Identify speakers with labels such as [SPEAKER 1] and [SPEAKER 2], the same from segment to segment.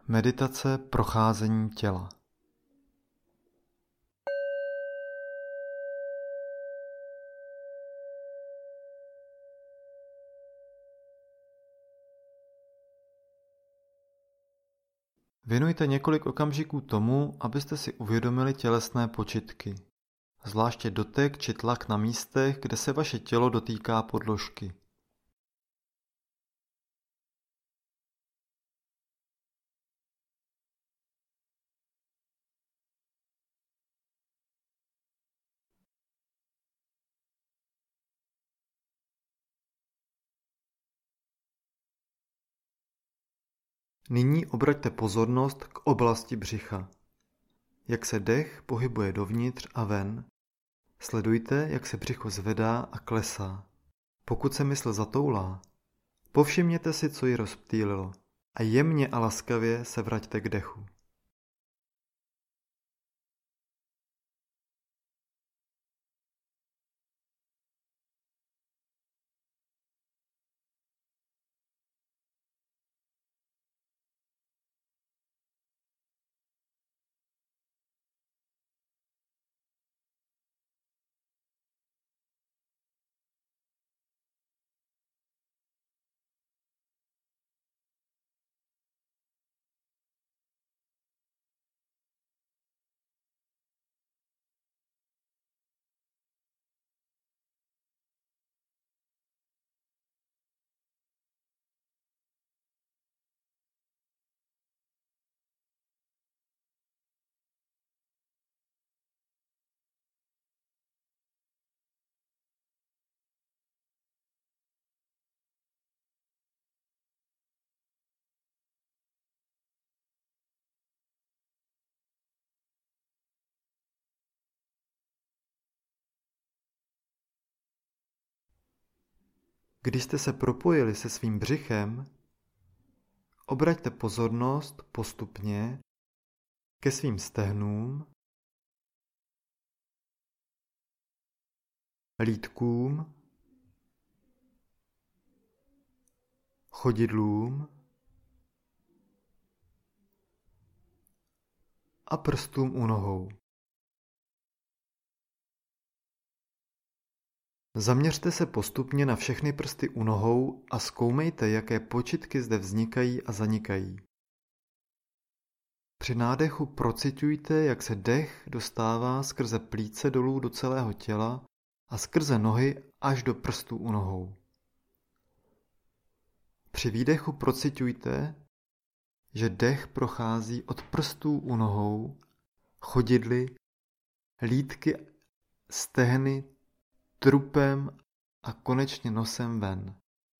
[SPEAKER 1] Meditace procházení těla. Věnujte několik okamžiků tomu, abyste si uvědomili tělesné počitky, zvláště dotek či tlak na místech, kde se vaše tělo dotýká podložky. Nyní obraťte pozornost k oblasti břicha. Jak se dech pohybuje dovnitř a ven, sledujte, jak se břicho zvedá a klesá. Pokud se mysl zatoulá, povšimněte si, co ji rozptýlilo a jemně a laskavě se vraťte k dechu. Když jste se propojili se svým břichem, obraťte pozornost postupně ke svým stehnům, lítkům, chodidlům a prstům u nohou. Zaměřte se postupně na všechny prsty u nohou a zkoumejte, jaké počitky zde vznikají a zanikají. Při nádechu prociťujte, jak se dech dostává skrze plíce dolů do celého těla a skrze nohy až do prstů u nohou. Při výdechu prociťujte, že dech prochází od prstů u nohou, chodidly, lítky, stehny, trupem a konečně nosem ven.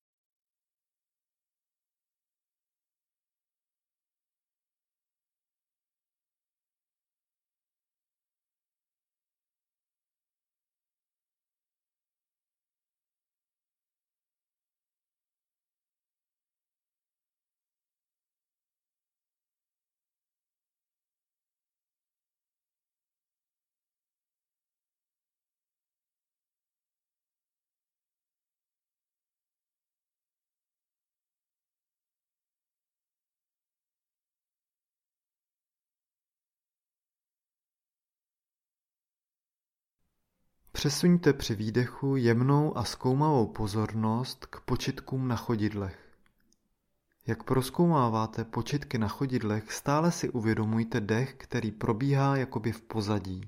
[SPEAKER 1] Přesuňte při výdechu jemnou a zkoumavou pozornost k počitkům na chodidlech. Jak prozkoumáváte počitky na chodidlech, stále si uvědomujte dech, který probíhá jakoby v pozadí.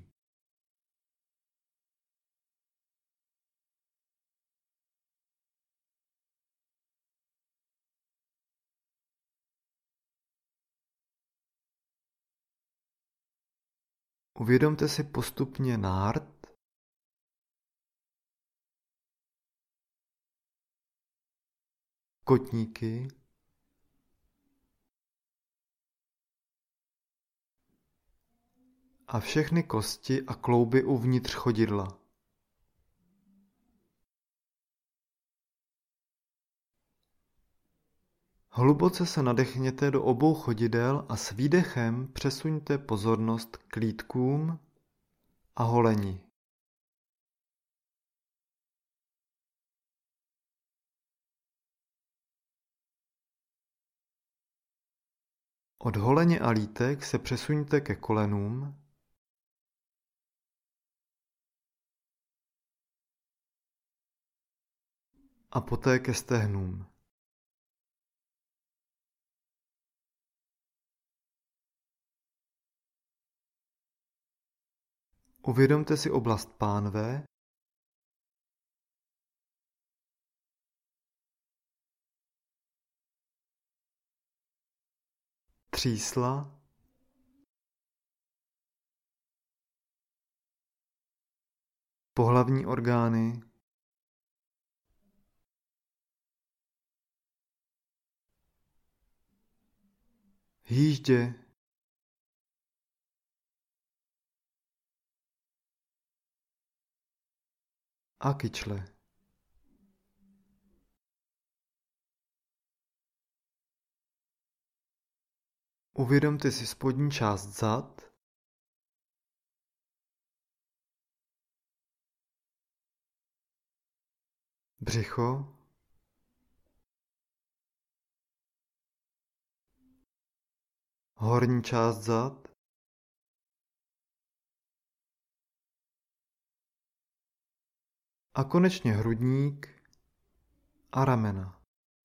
[SPEAKER 1] Uvědomte si postupně nárt, kotníky, a všechny kosti a klouby uvnitř chodidla. Hluboce se nadechněte do obou chodidel a s výdechem přesuňte pozornost k lítkům a holeni. Od holeně a lítek se přesuňte ke kolenům a poté ke stehnům. Uvědomte si oblast pánve, třísla, pohlavní orgány, hýždě, a kyčle. Uvědomte si spodní část zad, břicho, horní část zad, a konečně hrudník a ramena.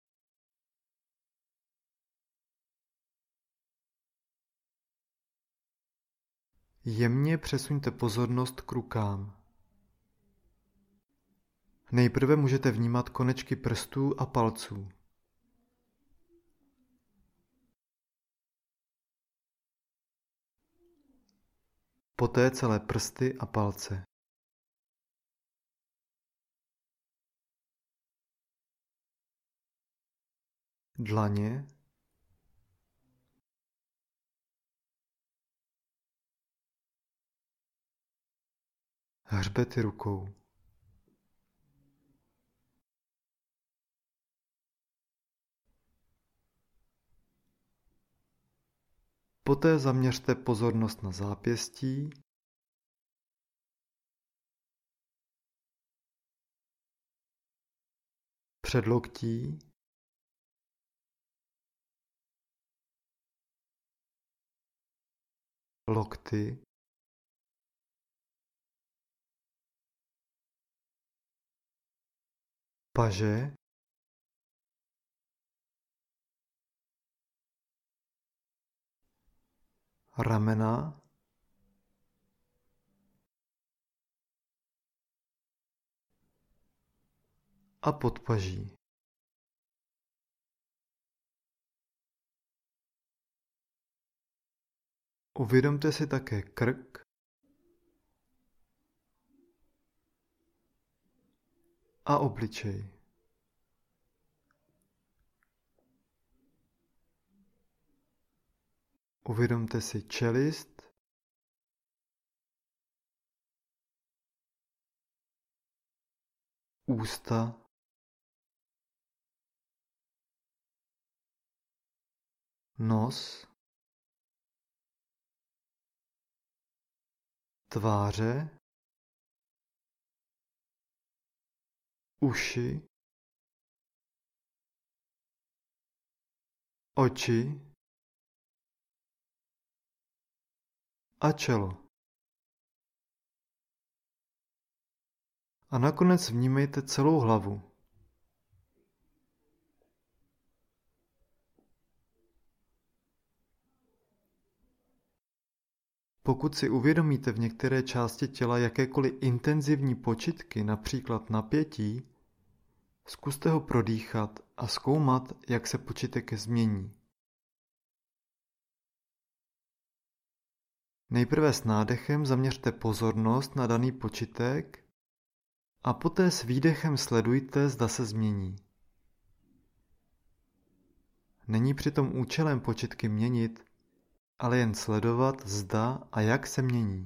[SPEAKER 1] Jemně přesuňte pozornost k rukám. Nejprve můžete vnímat konečky prstů a palců. Poté celé prsty a palce. Dlaně, hřbety rukou. Poté zaměřte pozornost na zápěstí, předloktí, lokty, paže, ramena, a podpaží. Uvědomte si také krk a obličej. Uvědomte si čelist, ústa, nos, tváře, uši, oči a čelo. A nakonec vnímejte celou hlavu. Pokud si uvědomíte v některé části těla jakékoliv intenzivní počitky, například napětí, zkuste ho prodýchat a zkoumat, jak se počítek změní. Nejprve s nádechem zaměřte pozornost na daný počítek a poté s výdechem sledujte, zda se změní. Není přitom účelem počitky měnit, ale jen sledovat, zda a jak se mění.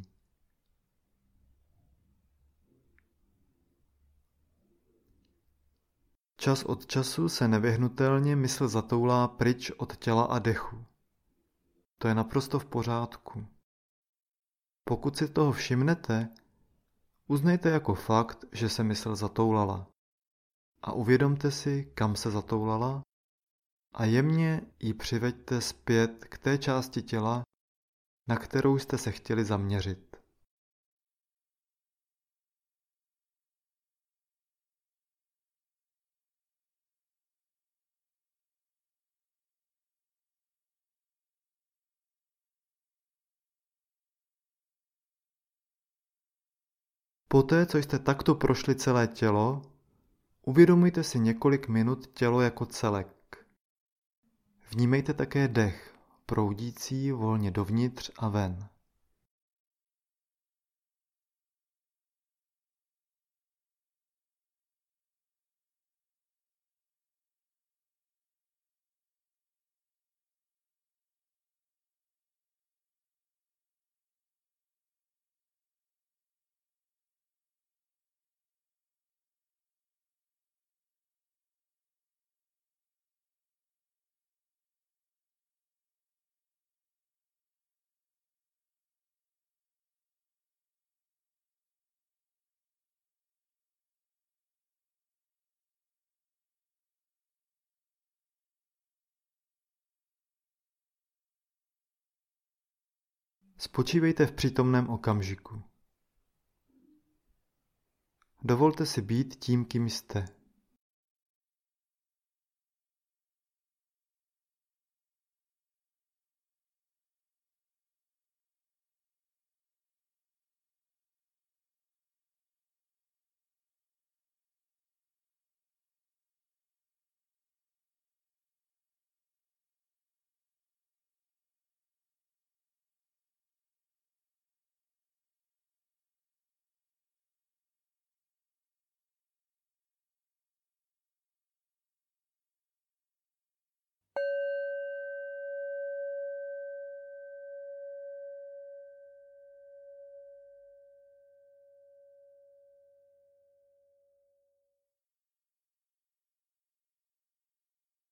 [SPEAKER 1] Čas od času se nevyhnutelně mysl zatoulá pryč od těla a dechu. To je naprosto v pořádku. Pokud si toho všimnete, uznejte jako fakt, že se mysl zatoulala. A uvědomte si, kam se zatoulala a jemně ji přiveďte zpět k té části těla, na kterou jste se chtěli zaměřit. Poté, co jste takto prošli celé tělo, uvědomujte si několik minut tělo jako celek. Vnímejte také dech, proudící volně dovnitř a ven. Spočívejte v přítomném okamžiku. Dovolte si být tím, kým jste.